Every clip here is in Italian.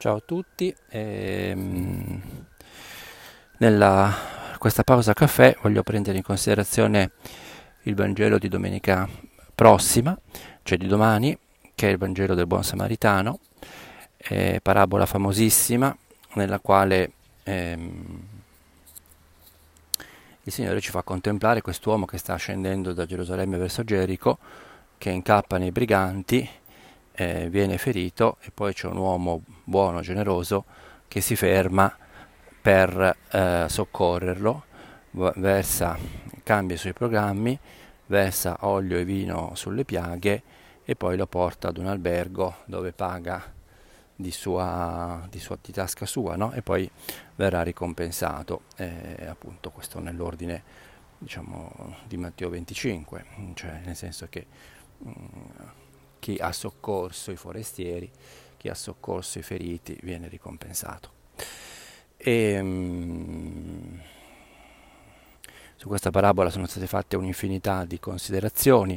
Ciao a tutti. Nella questa pausa caffè voglio prendere in considerazione il Vangelo di domenica prossima, cioè di domani, che è il Vangelo del Buon Samaritano, parabola famosissima nella quale il Signore ci fa contemplare quest'uomo che sta scendendo da Gerusalemme verso Gerico, che incappa nei briganti, viene ferito, e poi c'è un uomo buono, generoso, che si ferma per soccorrerlo, cambia i suoi programmi, versa olio e vino sulle piaghe e poi lo porta ad un albergo dove paga di tasca sua, no? E poi verrà ricompensato. Appunto, questo nell'ordine, diciamo, di Matteo 25, cioè nel senso che chi ha soccorso i forestieri, chi ha soccorso i feriti viene ricompensato. E su questa parabola sono state fatte un'infinità di considerazioni.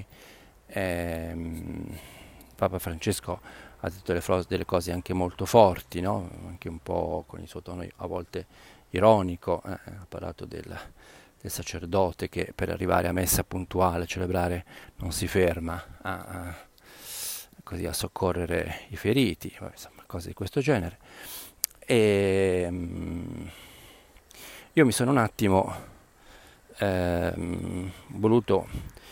Papa Francesco ha detto delle cose anche molto forti, no? Anche un po' con il suo tono a volte ironico. Ha parlato del sacerdote che per arrivare a messa puntuale, a celebrare, non si ferma così a soccorrere i feriti, insomma, cose di questo genere. E io mi sono un attimo voluto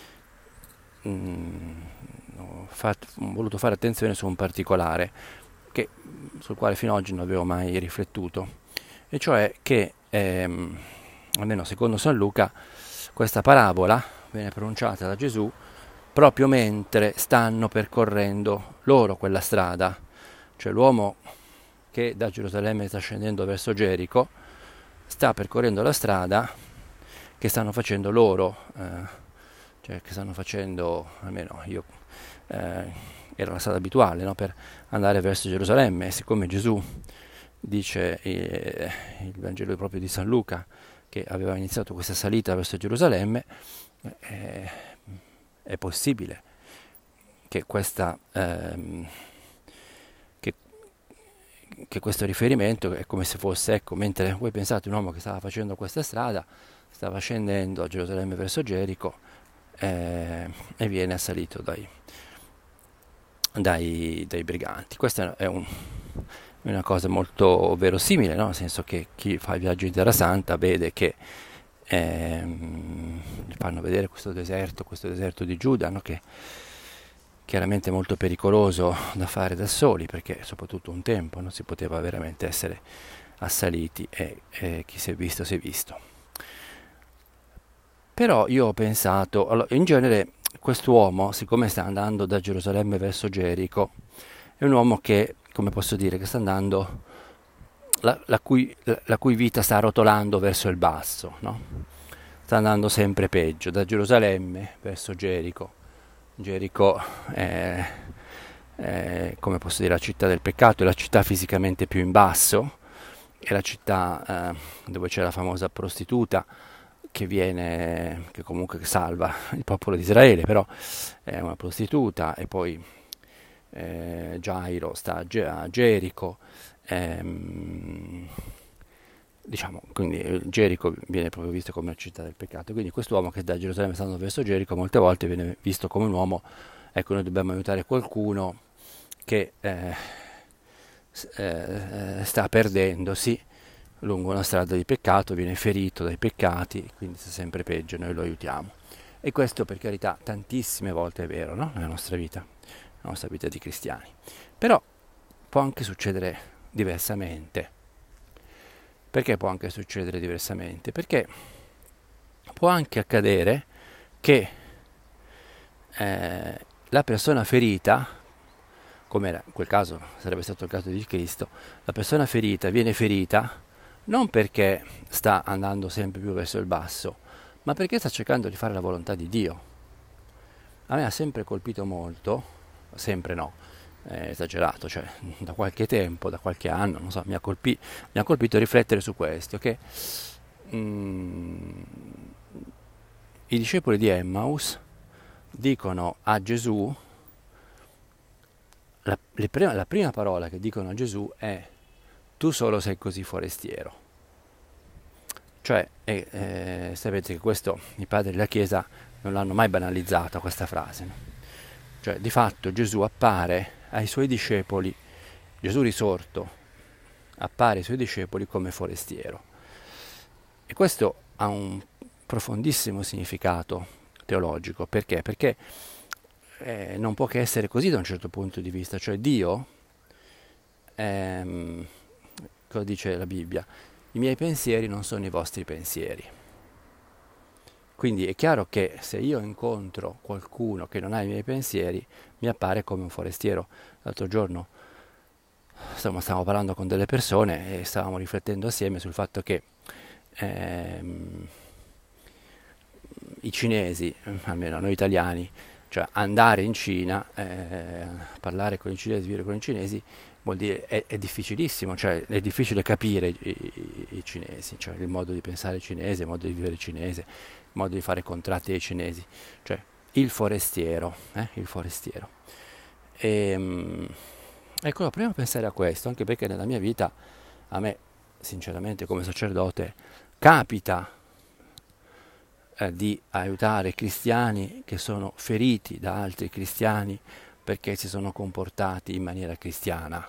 fare attenzione su un particolare sul quale fino ad oggi non avevo mai riflettuto, e cioè che almeno secondo San Luca questa parabola viene pronunciata da Gesù proprio mentre stanno percorrendo loro quella strada, cioè l'uomo che da Gerusalemme sta scendendo verso Gerico sta percorrendo la strada che stanno facendo loro, cioè che stanno facendo, almeno io, era la strada abituale, no? Per andare verso Gerusalemme. E siccome Gesù dice il Vangelo proprio di San Luca che aveva iniziato questa salita verso Gerusalemme, è possibile che che questo riferimento è come se fosse, ecco, mentre voi pensate un uomo che stava facendo questa strada, stava scendendo a Gerusalemme verso Gerico, e viene assalito dai briganti. Questa è una cosa molto verosimile, no? Nel senso che chi fa il viaggio in Terra Santa vede che gli fanno vedere questo deserto di Giuda, no? Che chiaramente è molto pericoloso da fare da soli, perché soprattutto un tempo non si poteva veramente essere assaliti, e chi si è visto si è visto. Però io ho pensato, allora, in genere quest'uomo, siccome sta andando da Gerusalemme verso Gerico, è un uomo che, come posso dire, che sta andando, la cui vita sta rotolando verso il basso, no? Sta andando sempre peggio, da Gerusalemme verso Gerico. Gerico è, come posso dire, la città del peccato, è la città fisicamente più in basso, è la città dove c'è la famosa prostituta che comunque salva il popolo di Israele, però è una prostituta. E poi Gairo sta a Gerico, diciamo, quindi Gerico viene proprio visto come una città del peccato. Quindi quest'uomo che da Gerusalemme sta andando verso Gerico molte volte viene visto come un uomo, ecco, noi dobbiamo aiutare qualcuno che sta perdendosi lungo una strada di peccato, viene ferito dai peccati, quindi sta sempre peggio, noi lo aiutiamo. E questo, per carità, tantissime volte è vero, no? Nella nostra vita di cristiani. Però può anche succedere diversamente. Perché può anche succedere diversamente? Perché può anche accadere che la persona ferita, come era in quel caso, sarebbe stato il caso di Cristo, la persona ferita viene ferita non perché sta andando sempre più verso il basso, ma perché sta cercando di fare la volontà di Dio. A me ha sempre colpito molto, sempre no, è esagerato, cioè da qualche tempo, da qualche anno, non so, mi ha colpito riflettere su questo, che i discepoli di Emmaus dicono a Gesù, la prima parola che dicono a Gesù è: tu solo sei così forestiero. Cioè, sapete che questo i padri della Chiesa non l'hanno mai banalizzata questa frase, no? Cioè, di fatto Gesù appare ai suoi discepoli, Gesù risorto, appare ai suoi discepoli come forestiero. E questo ha un profondissimo significato teologico. Perché? Perché non può che essere così da un certo punto di vista. Cioè Dio, cosa dice la Bibbia? I miei pensieri non sono i vostri pensieri. Quindi è chiaro che se io incontro qualcuno che non ha i miei pensieri, mi appare come un forestiero. L'altro giorno stavamo parlando con delle persone e stavamo riflettendo assieme sul fatto che i cinesi, almeno noi italiani, cioè andare in Cina, parlare con i cinesi, vivere con i cinesi, vuol dire è difficilissimo, cioè è difficile capire i cinesi, cioè il modo di pensare cinese, il modo di vivere cinese, il modo di fare contratti ai cinesi, cioè il forestiero, il forestiero. Ecco, prima pensare a questo, anche perché nella mia vita, a me, sinceramente, come sacerdote, capita di aiutare cristiani che sono feriti da altri cristiani perché si sono comportati in maniera cristiana.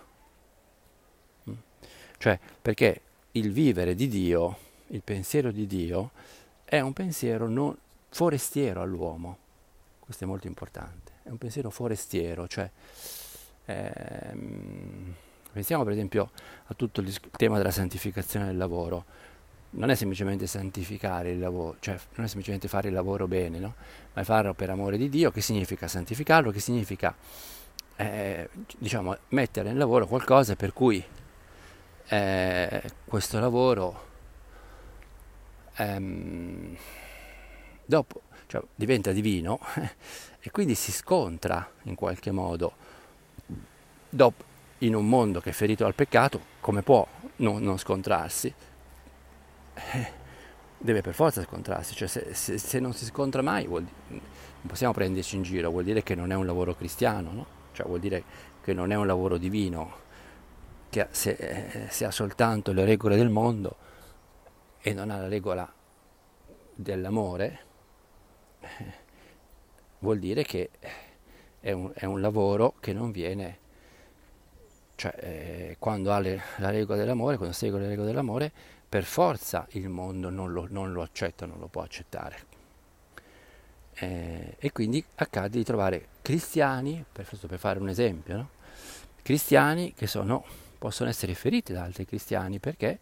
Cioè, perché il vivere di Dio, il pensiero di Dio, è un pensiero non forestiero all'uomo. Questo è molto importante. È un pensiero forestiero, cioè pensiamo per esempio a tutto il tema della santificazione del lavoro. Non è semplicemente santificare il lavoro, cioè non è semplicemente fare il lavoro bene, no? Ma è farlo per amore di Dio. Che significa santificarlo? Che significa diciamo mettere nel lavoro qualcosa per cui questo lavoro dopo cioè, diventa divino e quindi si scontra in qualche modo dopo, in un mondo che è ferito dal peccato. Come può non scontrarsi? Deve per forza scontrarsi, cioè se non si scontra mai non possiamo prenderci in giro, vuol dire che non è un lavoro cristiano, no? Cioè vuol dire che non è un lavoro divino, che se ha soltanto le regole del mondo e non ha la regola dell'amore, vuol dire che è un lavoro che non viene, cioè quando ha la regola dell'amore, quando segue le regole dell'amore, per forza il mondo non lo accetta, non lo può accettare. E quindi accade di trovare cristiani, per fare un esempio, no? Cristiani che possono essere feriti da altri cristiani perché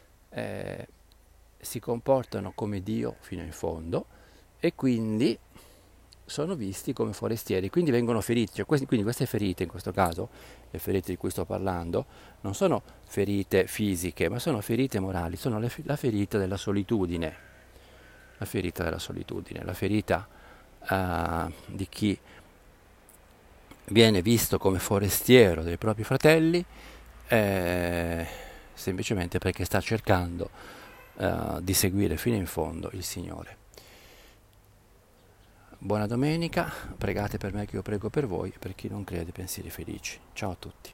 si comportano come Dio fino in fondo e quindi sono visti come forestieri, quindi vengono feriti. Cioè, quindi queste ferite, in questo caso, le ferite di cui sto parlando, non sono ferite fisiche, ma sono ferite morali, sono la ferita della solitudine, la ferita della solitudine, la ferita di chi viene visto come forestiero dei propri fratelli semplicemente perché sta cercando di seguire fino in fondo il Signore. Buona domenica, pregate per me che io prego per voi, per chi non crede pensieri felici. Ciao a tutti.